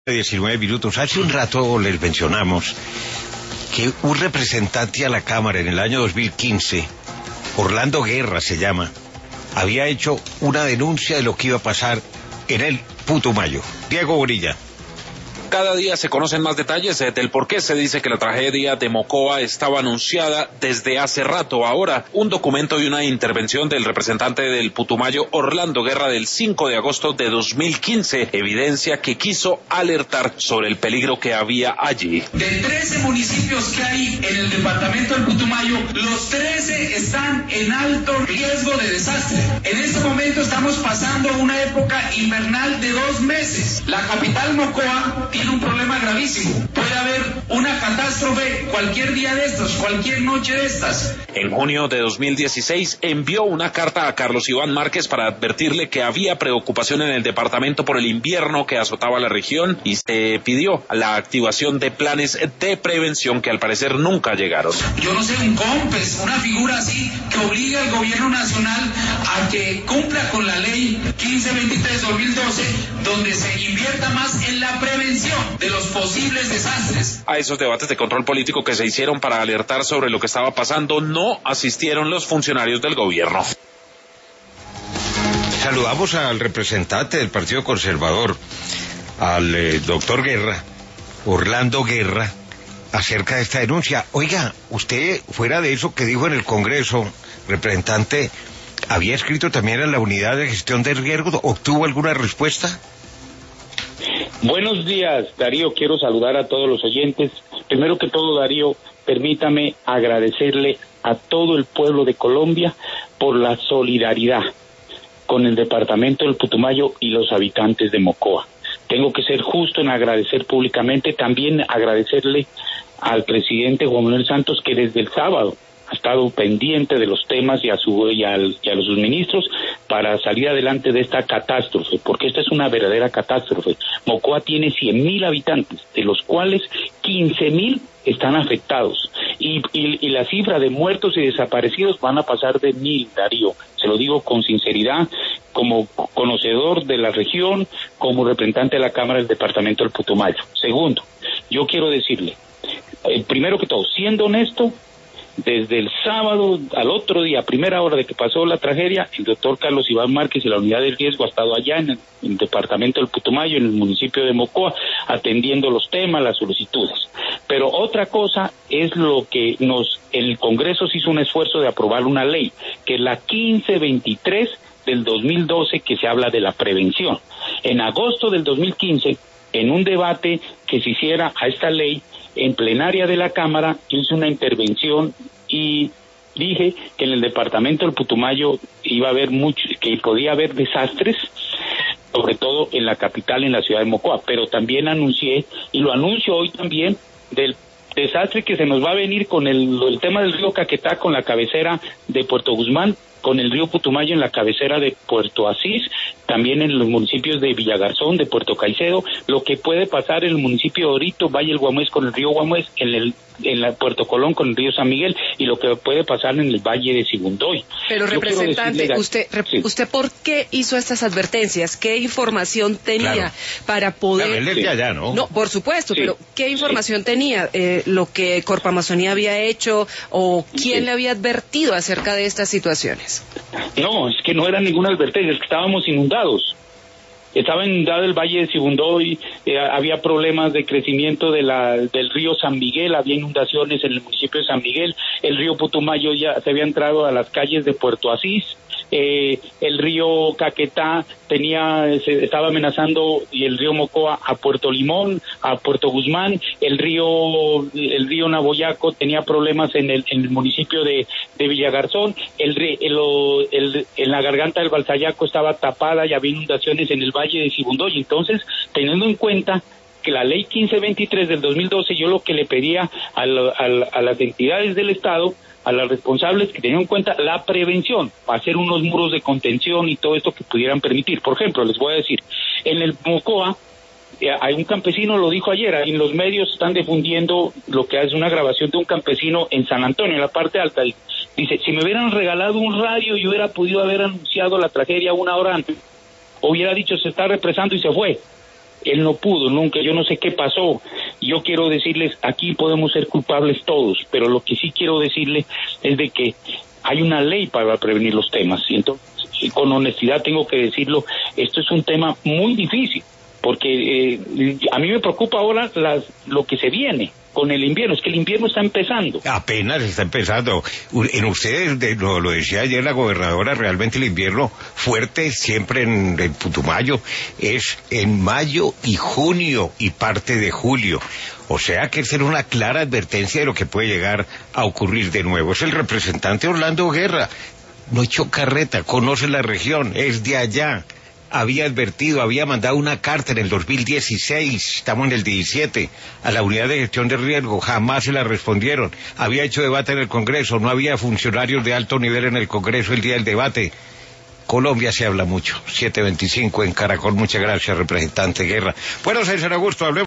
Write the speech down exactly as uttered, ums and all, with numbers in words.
diecinueve minutos. Hace un rato les mencionamos que un representante a la Cámara en el año dos mil quince, Orlando Guerra se llama, había hecho una denuncia de lo que iba a pasar en el Putumayo. Diego Bonilla. Cada día se conocen más detalles del por qué se dice que la tragedia de Mocoa estaba anunciada desde hace rato. Ahora, un documento y una intervención del representante del Putumayo, Orlando Guerra, del cinco de agosto de dos mil quince, evidencia que quiso alertar sobre el peligro que había allí. De trece municipios que hay en el departamento del Putumayo, los trece están en alto riesgo de desastre. En este momento estamos pasando una época invernal de dos meses. La capital Mocoa tiene un problema gravísimo. Puede haber una catástrofe cualquier día de estos, cualquier noche de estas. En junio de dos mil dieciséis envió una carta a Carlos Iván Márquez para advertirle que había preocupación en el departamento por el invierno que azotaba la región y se pidió la activación de planes de prevención que al parecer nunca llegaron. Yo no sé, un COMPES, una figura así que obliga al gobierno nacional a que cumpla con la ley quince veintitrés dos mil doce, donde se invierta más en la prevención de los posibles desastres. A esos debates de control político que se hicieron para alertar sobre lo que estaba pasando no asistieron los funcionarios del gobierno. Saludamos al representante del Partido Conservador, al eh, doctor Guerra, Orlando Guerra, acerca de esta denuncia. Oiga, usted, fuera de eso que dijo en el Congreso, representante, ¿había escrito también a la unidad de gestión de riesgos? ¿Obtuvo alguna respuesta? Buenos días, Darío. Quiero saludar a todos los oyentes. Primero que todo, Darío, permítame agradecerle a todo el pueblo de Colombia por la solidaridad con el departamento del Putumayo y los habitantes de Mocoa. Tengo que ser justo en agradecer públicamente, también agradecerle al presidente Juan Manuel Santos, que desde el sábado ha estado pendiente de los temas y a, su, y, al, y a los ministros para salir adelante de esta catástrofe, porque esta es una verdadera catástrofe. Mocoa tiene cien mil habitantes, de los cuales quince mil están afectados, y, y, y la cifra de muertos y desaparecidos van a pasar de mil, Darío. Se lo digo con sinceridad, como conocedor de la región, como representante de la Cámara del Departamento del Putumayo. Segundo, yo quiero decirle, eh, primero que todo, siendo honesto, desde el sábado al otro día, primera hora de que pasó la tragedia, el doctor Carlos Iván Márquez y la unidad de riesgo ha estado allá en el, en el departamento del Putumayo, en el municipio de Mocoa, atendiendo los temas, las solicitudes. Pero otra cosa es lo que nos, el Congreso se hizo un esfuerzo de aprobar una ley, que es la quince veintitrés del dos mil doce, que se habla de la prevención. En agosto del dos mil quince, en un debate que se hiciera a esta ley, en plenaria de la Cámara, yo hice una intervención y dije que en el departamento del Putumayo iba a haber mucho, que podía haber desastres, sobre todo en la capital, en la ciudad de Mocoa, pero también anuncié, y lo anuncio hoy también, del desastre que se nos va a venir con el, el tema del río Caquetá, con la cabecera de Puerto Guzmán, con el río Putumayo en la cabecera de Puerto Asís, también en los municipios de Villagarzón, de Puerto Caicedo, lo que puede pasar en el municipio de Orito, Valle del Guamués con el río Guamués, en el en la Puerto Colón con el río San Miguel, y lo que puede pasar en el Valle de Sibundoy. Pero, representante, decirle, usted sí. ¿usted por qué hizo estas advertencias? ¿Qué información tenía claro. para poder...? Claro, sí. allá, ¿no? No, por supuesto, sí. pero ¿qué información sí. tenía? Eh, ¿Lo que Corpo Amazonía había hecho o quién sí. le había advertido acerca de estas situaciones? No, es que no era ninguna advertencia, es que estábamos inundados. Estaba inundado el Valle de Sibundoy, eh, había problemas de crecimiento de la, del río San Miguel, había inundaciones en el municipio de San Miguel, el río Putumayo ya se había entrado a las calles de Puerto Asís, eh, el río Caquetá tenía, se estaba amenazando, y el río Mocoa a Puerto Limón, a Puerto Guzmán, el río, el río Naboyaco tenía problemas en el, en el municipio de, de Villagarzón, el, el, el, en la garganta del Balsayaco estaba tapada y había inundaciones en el Valle de Sibundoy. Entonces, teniendo en cuenta que la ley quince veintitrés del dos mil doce, yo lo que le pedía a, lo, a, a las entidades del Estado, a las responsables, que tenían en cuenta la prevención, hacer unos muros de contención y todo esto que pudieran permitir. Por ejemplo, les voy a decir, en el Mocoa, eh, hay un campesino, lo dijo ayer, en los medios están difundiendo lo que es una grabación de un campesino en San Antonio, en la parte alta. Dice, si me hubieran regalado un radio, yo hubiera podido haber anunciado la tragedia una hora antes, hubiera dicho se está represando y se fue. él no pudo nunca, yo no sé qué pasó. Yo quiero decirles, aquí podemos ser culpables todos, pero lo que sí quiero decirles es de que hay una ley para prevenir los temas, y entonces, y con honestidad tengo que decirlo, esto es un tema muy difícil, porque eh, a mí me preocupa ahora las, lo que se viene con el invierno, es que el invierno está empezando. Apenas está empezando. En ustedes, de, lo, lo decía ayer la gobernadora, realmente el invierno fuerte siempre en el Putumayo es en mayo y junio y parte de julio. O sea que esa era una clara advertencia de lo que puede llegar a ocurrir de nuevo. Es el representante Orlando Guerra, no echó carreta, conoce la región, es de allá. Había advertido, había mandado una carta en el dos mil dieciséis, estamos en el diecisiete, a la unidad de gestión de riesgo, jamás se la respondieron. Había hecho debate en el Congreso, no había funcionarios de alto nivel en el Congreso el día del debate. Colombia se habla mucho. siete veinticinco en Caracol, muchas gracias, representante Guerra. Bueno, señor Augusto, hablemos.